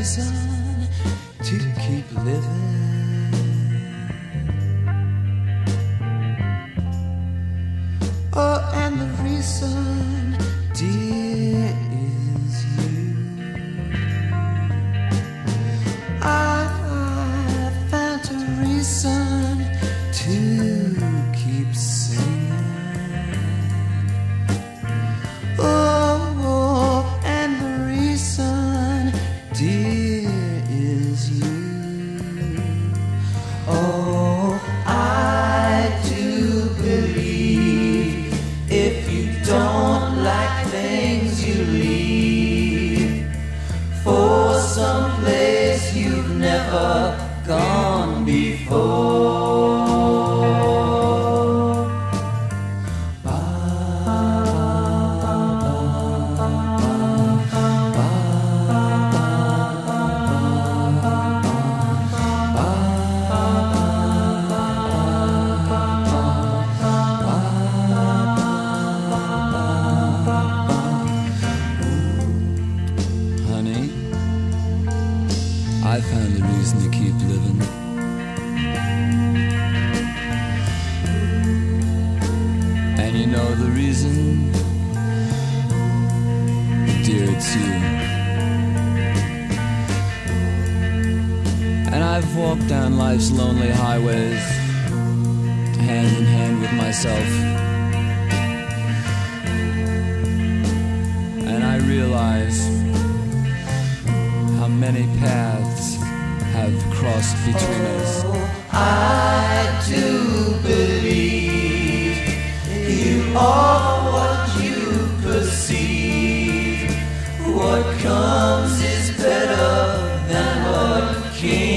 reason to keep living. Oh, and the reason, dear, is you. I found a reason to keep singing. Oh, and the reason, dear, is you. Oh, I do believe if you don't like things, you leave for some place you've never gone before. Honey, I found the reason to keep living. And you know the reason? Dear, it's you. And I've walked down life's lonely highways, hand in hand with myself. And I realize how many paths have crossed between us. I do believe you are what you perceive. What comes is better than what came.